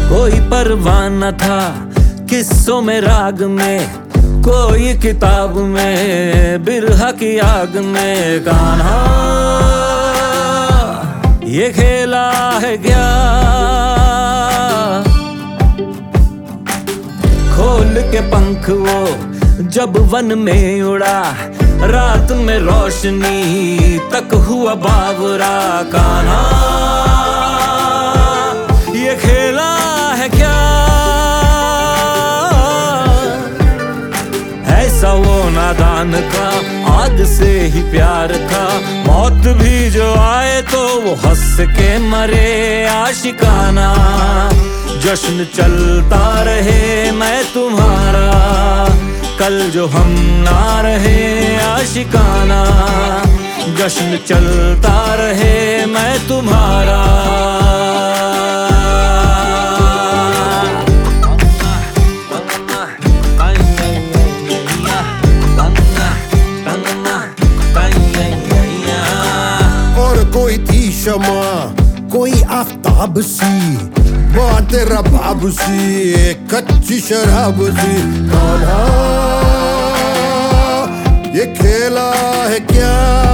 कोई परवाह न था किस्सों में राग में, कोई किताब में बिरहा की आग में। कान्हा ये खेला है क्या, खोल के पंख वो जब वन में उड़ा, रात में रोशनी तक हुआ बावरा। कान्हा ये खेला है क्या, ऐसा वो नादान का आग से ही प्यार था। मौत भी जो आए तो वो हंस के मरे आशिकाना। जश्न चलता रहे मैं तुम्हारा, कल जो हम ना रहे आशिकाना। जश्न चलता रहे मैं तुम्हारा। और कोई थी शमा, कोई आफताब सी, बात तेरा बाब सी, कच्ची शराब सी। कान्हा ये खेला है क्या,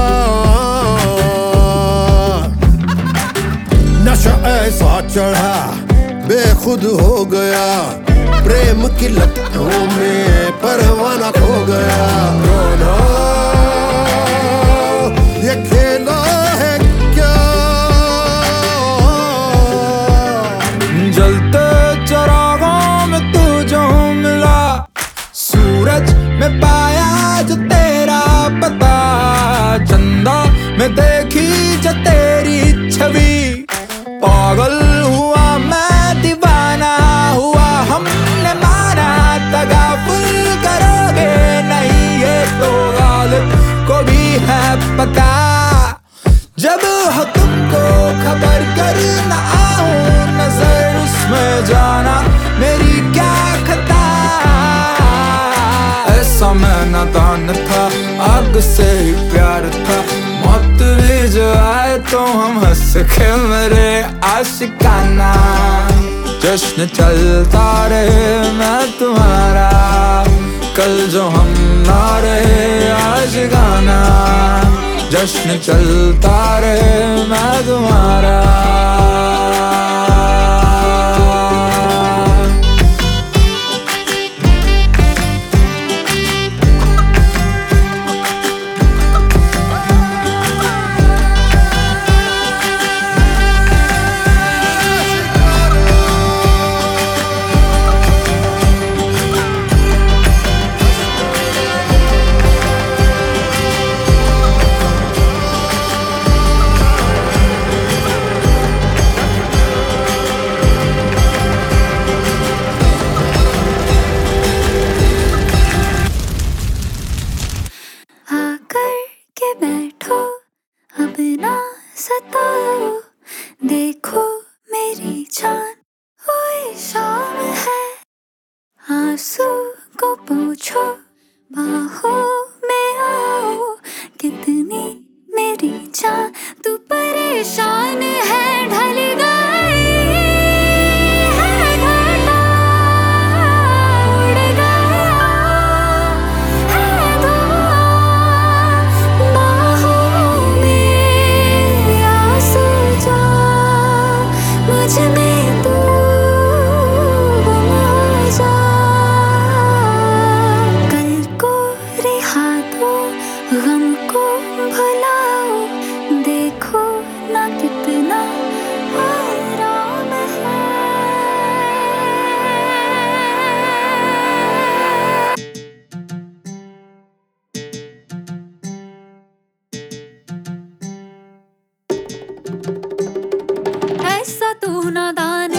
नशा ऐसा चढ़ा बेखुद हो गया, प्रेम की लपटों में परवाना खो गया। कान्हा ये खेला है क्या, जलते चरागों में तू जो मिला, सूरज में पाया जो तेरा पता, चंदा में देखी जो तेरी छवि। पागल हुआ मैं दीवाना हुआ, हमने माना तगाफुल करोगे नहीं ये तो गालिब को भी है पता। जब हो तुमको खबर करना आऊं, नजर उसमें जाना मेरी क्या खता। ऐसा मैं नादान था, आग से ही प्यार था। मौत भी जो आए तो हम हंस के मरे आशिकाना। जश्न चलता रहे मैं तुम्हारा, कल जो हम ना रहे आशिकाना। जश्न चलता रहे मैं तुम्हारा। बैठो अब ना सताओ, देखो मेरी जान हुई शाम है। आंसू को पोंछो बाहों में आओ, कितनी मेरी जान तू परेशान है। ढल गई है घटा, उड़ गया है धुआं, बाहों में आंसू जा, मुझ में तू गुम हो जा। कल को रिहा दो, गम को भुलाओ, देखो ना कितना आराम है। ऐसा तू नादान